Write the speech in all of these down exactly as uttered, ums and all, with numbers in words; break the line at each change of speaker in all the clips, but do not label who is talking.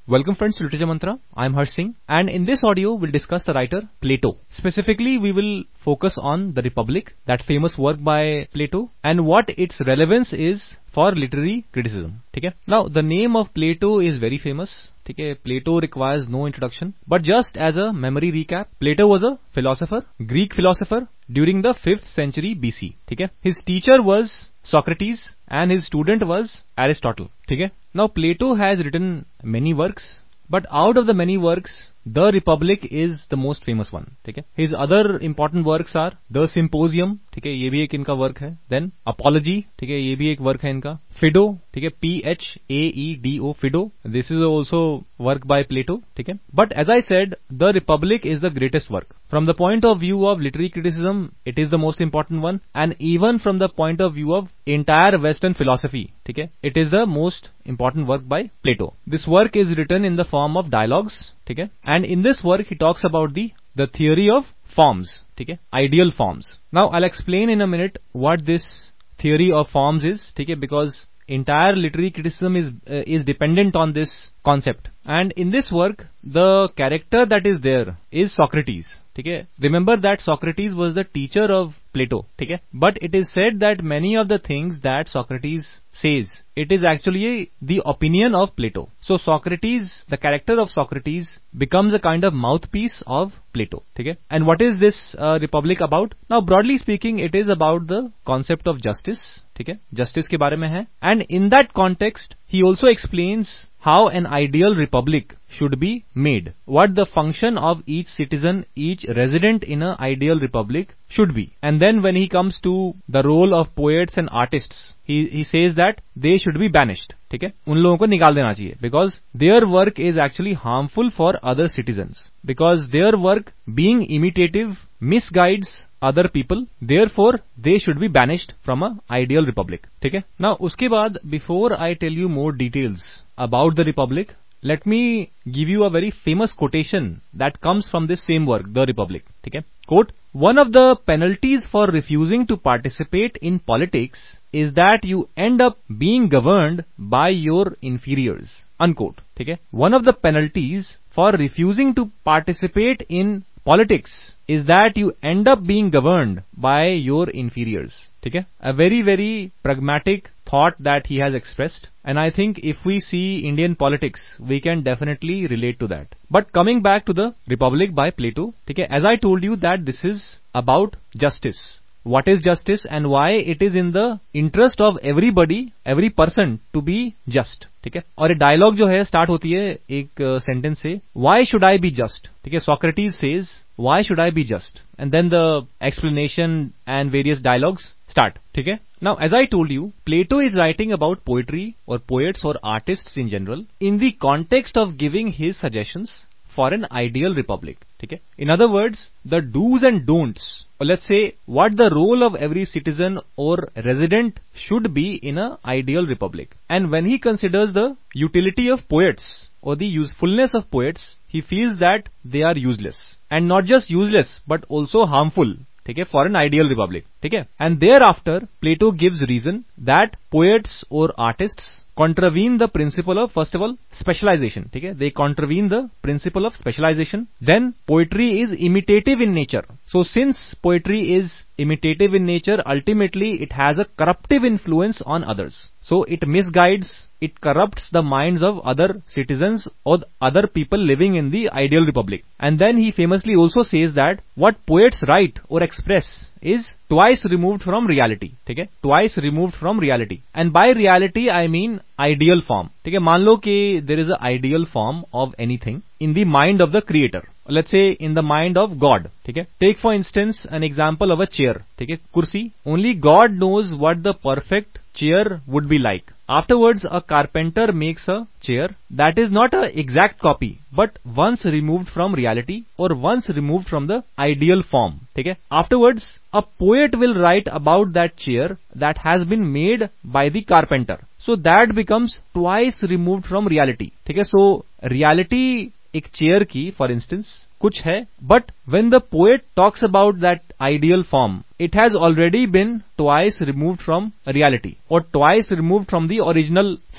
Welcome friends to Literature Mantra. I am Harsh Singh, and in this audio we'll discuss the writer Plato. Specifically, we will focus on The Republic, that famous work by Plato, and what its relevance is for literary criticism. Okay? Now, the name of Plato is very famous. Okay? Plato requires no introduction. But just as a memory recap, Plato was a philosopher, Greek philosopher during the fifth century B C. Okay? His teacher was Socrates and his student was Aristotle. Okay? Now, Plato has written many works, but out of the many works, The Republic is the most famous one. ठीक है? His other important works are The Symposium, ठीक है? ये भी एक इनका work है. Then Apology, ठीक है? ये भी एक वर्क है इनका. Phaedo, ठीक है? P H A E D O, Phaedo. This is also work by Plato, ठीक है? But as I said, The Republic is the greatest work. From the point of view of literary criticism, it is the most important one, and even from the point of view of entire Western philosophy, ठीक है? It is the most important work by Plato. This work is written in the form of dialogues, ठीक है? And in this work he talks about the the theory of forms, ठीक है? Ideal forms. Now I'll explain in a minute what this theory of forms is, ठीक है? Because entire literary criticism is uh, is dependent on this concept. And in this work, the character that is there is Socrates. ठीक है? Remember that Socrates was the teacher of Plato. ठीक है? But it is said that many of the things that Socrates says, it is actually the opinion of Plato. So Socrates, the character of Socrates, becomes a kind of mouthpiece of Plato. ठीक है? And what is this uh, Republic about? Now broadly speaking, it is about the concept of justice. ठीक है? Justice के बारे में है. And in that context, he also explains how an ideal republic should be made, what the function of each citizen, each resident in an ideal republic should be. And then when he comes to the role of poets and artists, he he says that they should be banished. ठीक है? उन लोगों को निकाल देना चाहिए, because their work is actually harmful for other citizens, because their work being imitative misguides other people, therefore they should be banished from a ideal republic. ठीक है? Now उसके बाद, before I tell you more details about the Republic, let me give you a very famous quotation that comes from this same work, The Republic. ठीक है? Quote, one of the penalties for refusing to participate in politics is that you end up being governed by your inferiors. Unquote. ठीक है? One of the penalties for refusing to participate in politics is that you end up being governed by your inferiors. ठीक है? A very very pragmatic thought that he has expressed, and I think if we see Indian politics, we can definitely relate to that. But coming back to The Republic by Plato, ठीक है? As I told you that this is about justice. What is justice and why it is in the interest of everybody, every person to be just. ठीक है? और ये dialogue जो है start होती है एक सेंटेंस से, why should I be just? ठीक है? Socrates says, why should I be just? And then the explanation and various dialogues start. ठीक है? Now, as I told you, Plato is writing about poetry or poets or artists in general in the context of giving his suggestions for an ideal republic. ठीक है? In other words, the do's and don'ts, or let's say what the role of every citizen or resident should be in an ideal republic. And when he considers the utility of poets or the usefulness of poets, he feels that they are useless, and not just useless but also harmful. ठीक है? For an ideal republic. ठीक है? And thereafter, Plato gives reason that poets or artists contravene the principle of, first of all, specialization. ठीक है? They contravene the principle of specialization. Then poetry is imitative in nature. So since poetry is imitative in nature, ultimately it has a corruptive influence on others. So it misguides, it corrupts the minds of other citizens or other people living in the ideal republic. And then he famously also says that what poets write or express is twice removed from reality. ठीक है? Twice removed from reality. And by reality I mean ideal form. ठीक है? मान लो कि there is an ideal form of anything in the mind of the creator. Let's say in the mind of God. ठीक है? Take for instance an example of a chair. ठीक है? कुर्सी. Only God knows what the perfect chair would be like. Afterwards, a carpenter makes a chair that is not a exact copy, but once removed from reality or once removed from the ideal form. ठीक है? Afterwards, a poet will write about that chair that has been made by the carpenter. So that becomes twice removed from reality. ठीक है? So reality एक chair की, for instance, कुछ है, but when the poet talks about that ideal form, it has already been twice removed from reality और twice removed from the original form.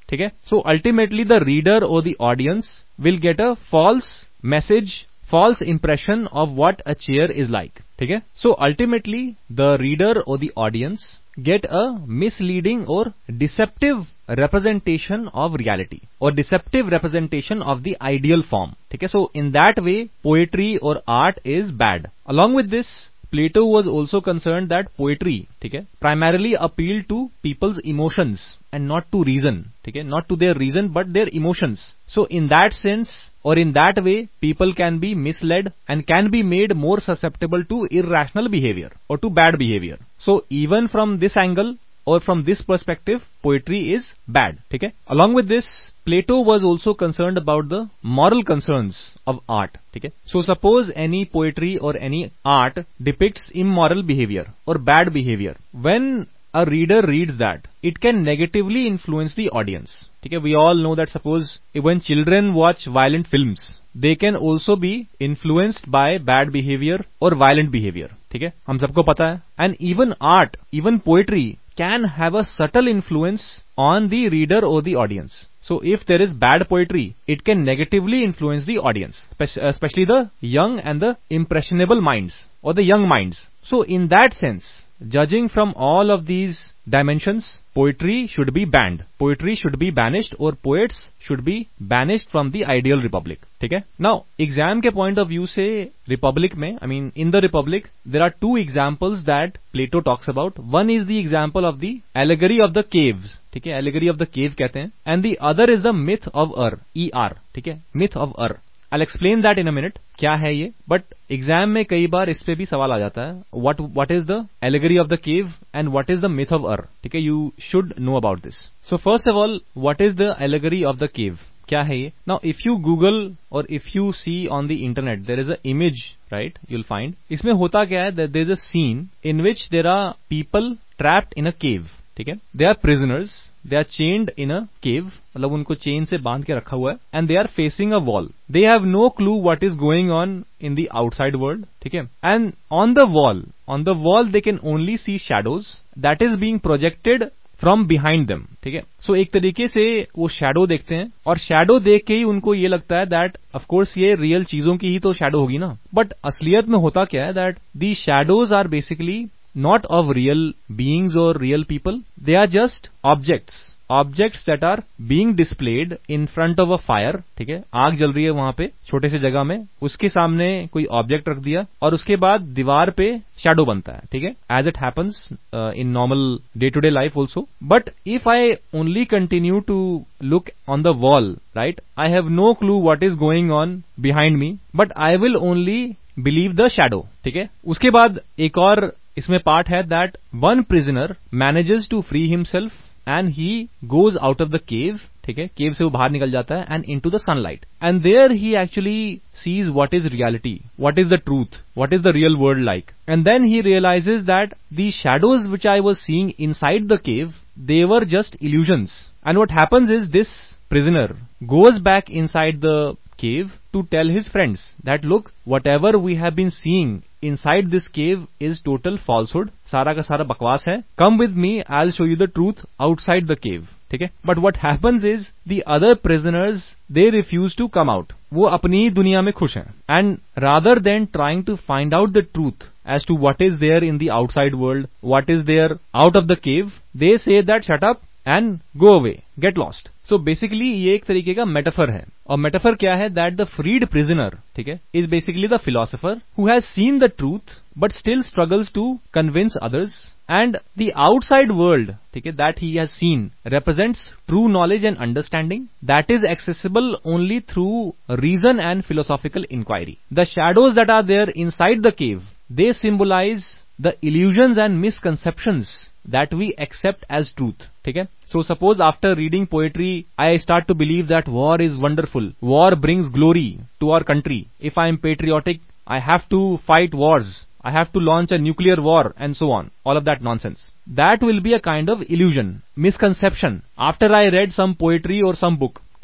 ठीक है. So ultimately the reader or the audience will get a false message, false impression of what a chair is like. ठीक है. So ultimately the reader or the audience get a misleading or deceptive representation of reality or deceptive representation of the ideal form. ठीक है. So in that way poetry or art is bad. Along with this, Plato was also concerned that poetry, ठीक है, primarily appealed to people's emotions and not to reason, ठीक है, not to their reason but their emotions. So in that sense or in that way, people can be misled and can be made more susceptible to irrational behavior or to bad behavior. So even from this angle or from this perspective, poetry is bad. ठीक है. Along with this, Plato was also concerned about the moral concerns of art. ठीक है. So suppose any poetry or any art depicts immoral behavior or bad behavior. When a reader reads that, it can negatively influence the audience. ठीक है. We all know that suppose when children watch violent films, they can also be influenced by bad behavior or violent behavior. ठीक है. हम सबको पता है. And even art, even poetry can have a subtle influence on the reader or the audience. So if there is bad poetry, it can negatively influence the audience, especially the young and the impressionable minds or the young minds. So in that sense, judging from all of these dimensions, poetry should be banned. Poetry should be banished or poets should be banished from the ideal republic. ठीक है. Now, exam के point of view से republic में, I mean in the republic, there are two examples that Plato talks about. One is the example of the allegory of the caves. ठीक है. Allegory of the cave कहते हैं. And the other is the myth of Ur. E R. ठीक है. Myth of Ur. I'll explain that in a minute. क्या है ये? But exam में कई बार इस पे भी सवाल आ जाता है. What what is the allegory of the cave and what is the myth of Ur? ठीक है. You should know about this. So first of all, what is the allegory of the cave? क्या है ये? Now if you Google or if you see on the internet, there is a image, right? You'll find. इसमें होता क्या है? That there is a scene in which there are people trapped in a cave. ठीक है. They are prisoners. They are chained in a cave. मतलब उनको chain से बांध के रखा हुआ है. And they are facing a wall. They have no clue what is going on in the outside world. ठीक है. And on the wall, on the wall they can only see shadows that is being projected from behind them. ठीक है. So एक तरीके से वो shadow देखते हैं और शैडो देख के ही उनको ये लगता है दैट ऑफ कोर्स ये रियल चीजों की ही तो शैडो होगी ना. बट असलियत में होता क्या है that the shadows are basically not of real beings or real people. They are just objects. Objects that are being displayed in front of a fire. ठीक है. आग जल रही है वहां पे छोटे से जगह में. उसके सामने कोई ऑब्जेक्ट रख दिया और उसके बाद दीवार पे शैडो बनता है. ठीक है. As it happens uh, in normal day to day life also. But if I only continue to look on the wall, right? I have no clue what is going on behind me. But I will only believe the shadow. ठीक है. उसके बाद एक और इसमें part है that one prisoner manages to free himself and he goes out of the cave. ठीक है. केव से वो बाहर निकल जाता है and into the sunlight and there he actually sees what is reality, what is the truth, what is the real world like. And then he realizes that the shadows which I was seeing inside the cave, they were just illusions. And what happens is this prisoner goes back inside the cave to tell his friends that look, whatever we have been seeing inside this cave is total falsehood. सारा का सारा बकवास है. Come with me, I'll show you the truth outside the cave. ठीक है. But what happens is the other prisoners they refuse to come out. वो अपनी दुनिया में खुश हैं. And rather than trying to find out the truth as to what is there in the outside world, what is there out of the cave, they say that shut up and go away, get lost. So basically ये एक तरीके का metaphor है. और metaphor क्या है? That the freed prisoner, ठीक है, is basically the philosopher who has seen the truth but still struggles to convince others. And the outside world, ठीक है, that he has seen represents true knowledge and understanding that is accessible only through reason and philosophical inquiry. The shadows that are there inside the cave, they symbolize the illusions and misconceptions that we accept as truth. ठीक है. So suppose after reading poetry, I start to believe that war is wonderful. War brings glory to our country. If I am patriotic, I have to fight wars. I have to launch a nuclear war and so on. All of that nonsense. That will be a kind of illusion, misconception. After I read some poetry or some book.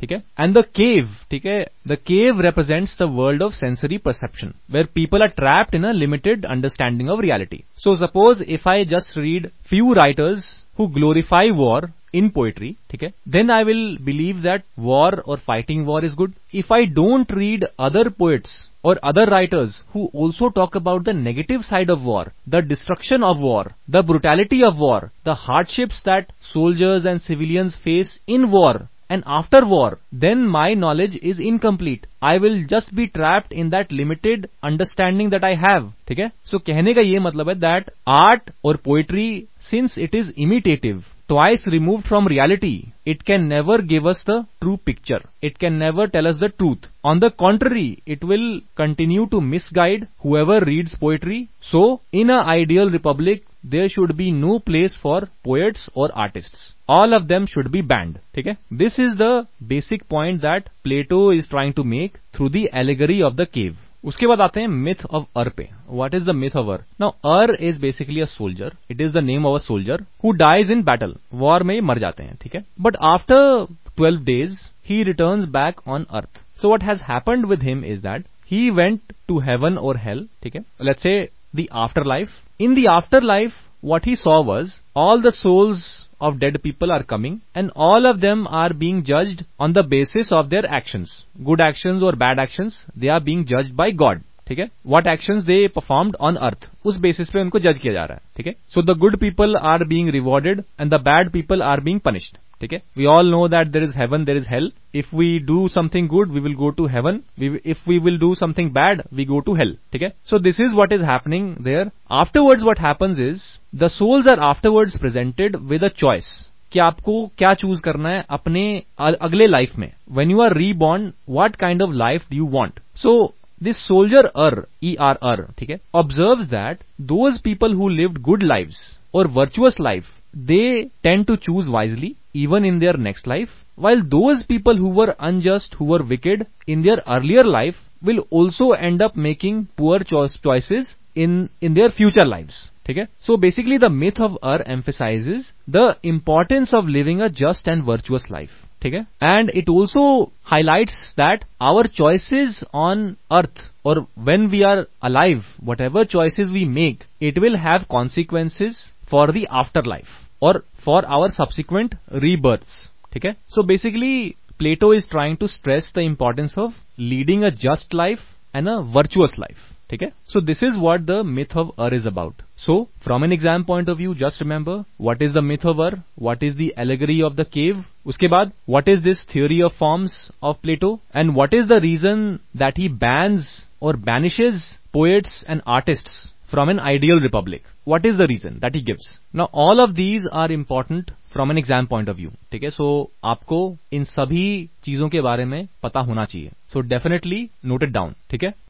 ठीक है, and the cave, ठीक है, the cave represents the world of sensory perception where people are trapped in a limited understanding of reality. So suppose if I just read few writers who glorify war in poetry, ठीक है, then I will believe that war or fighting war is good. If I don't read other poets or other writers who also talk about the negative side of war, the destruction of war, the brutality of war, the hardships that soldiers and civilians face in war and after war, then my knowledge is incomplete. I will just be trapped in that limited understanding that I have. ठीक है, so कहने का ये मतलब है that art or poetry, since it is imitative, twice removed from reality, it can never give us the true picture. It can never tell us the truth. On the contrary, it will continue to misguide whoever reads poetry. So, in an ideal republic, there should be no place for poets or artists. All of them should be banned. ठीक है? This is the basic point that Plato is trying to make through the allegory of the cave. उसके बाद आते हैं myth of Ur पे. What is the myth of Ur? Now, Ur is basically a soldier. It is the name of a soldier who dies in battle. War में मर जाते हैं, ठीक है? But after twelve days, he returns back on earth. So what has happened with him is that he went to heaven or hell, ठीक है? Let's say the afterlife. In the afterlife, what he saw was all the souls of dead people are coming and all of them are being judged on the basis of their actions. Good actions or bad actions, they are being judged by God. ठीक है, what actions they performed on earth, उस basis पे उनको जज किया जा रहा है. ठीक है, so the good people are being rewarded and the bad people are being punished. ठीक है, we all know that there is heaven, there is hell. If we do something good, we will go to heaven. We, if we will do something bad, we go to hell. ठीक है, so this is what is happening there. Afterwards, what happens is the souls are afterwards presented with a choice. कि आपको क्या choose करना है अपने अगले life में. When you are reborn, what kind of life do you want? So this soldier Ur, E R R, ठीक है, observes that those people who lived good lives or virtuous life, they tend to choose wisely even in their next life, while those people who were unjust, who were wicked in their earlier life will also end up making poor choice choices in in their future lives. ठीक है, so basically the myth of Ur emphasizes the importance of living a just and virtuous life. ठीक है, and it also highlights that our choices on earth or when we are alive, whatever choices we make, it will have consequences for the afterlife or for our subsequent rebirths. ठीक है, so basically Plato is trying to stress the importance of leading a just life and a virtuous life. ठीक है, so this is what the myth of Ur is about. So from an exam point of view, just remember what is the myth of Ur, what is the allegory of the cave, उसके बाद what is this theory of forms of Plato, and what is the reason that he bans or banishes poets and artists from an ideal republic. What is the reason that he gives? Now all of these are important from an exam point of view. ठीक है, so आपको इन सभी चीजों के बारे में पता होना चाहिए. So definitely note it down. ठीक है.